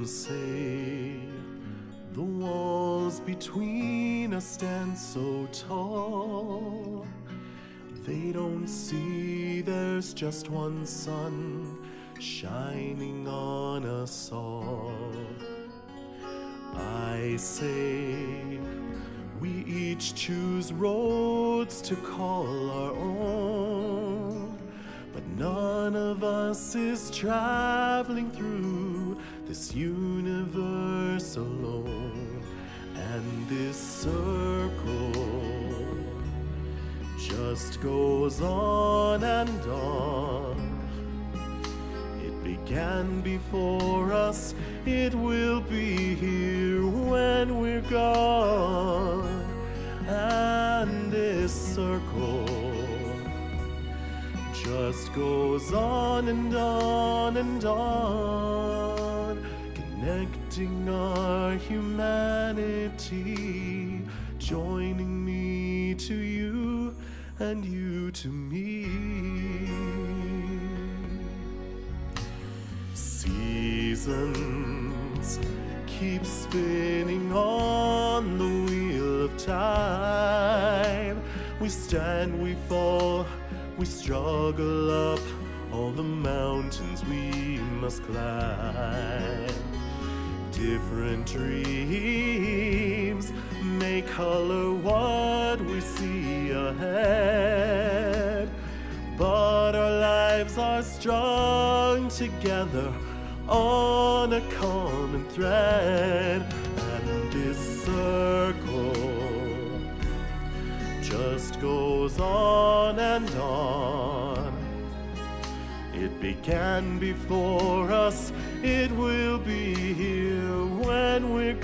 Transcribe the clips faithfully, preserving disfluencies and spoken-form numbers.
Some say the walls between us stand so tall. They don't see there's just one sun shining on us all. I say we each choose roads to call our own, but none of us is traveling through this universe alone. And this circle just goes on and on. It began before us, it will be here when we're gone. And this circle just goes on and on and on, connecting our humanity, joining me to you and you to me. Seasons keep spinning on the wheel of time. We stand, we fall, we struggle up all the mountains we must climb. Different dreams may color what we see ahead, but our lives are strung together on a common thread. And this circle just goes on and on. It began before us, it will be here when we're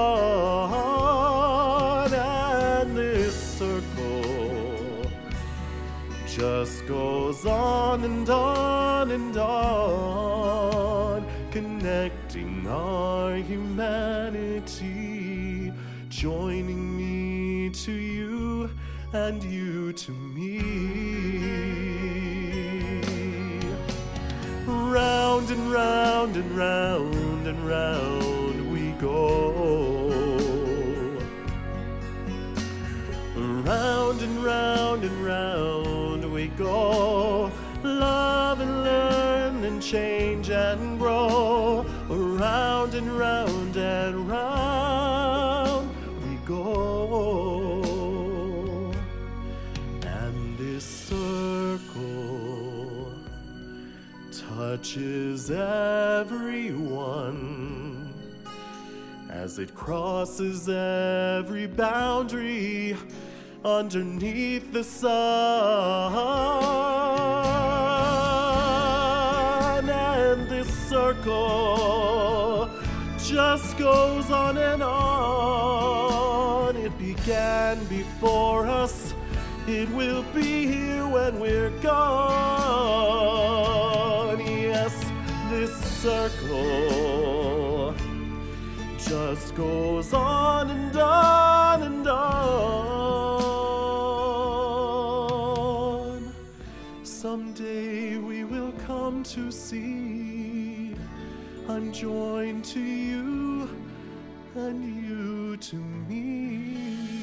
gone. And this circle just goes on and on and on, connecting our humanity, joining me to you and you to me. Round and round and round and round we go. Round and round and round we go. Love and learn and change and grow. Round and round and round we go. And this circle touches everyone as it crosses every boundary underneath the sun. And this circle just goes on and on. It began before us, it will be here when we're gone. Yes, this circle just goes on and on and on. Someday we will come to see I'm joined to you and you to me.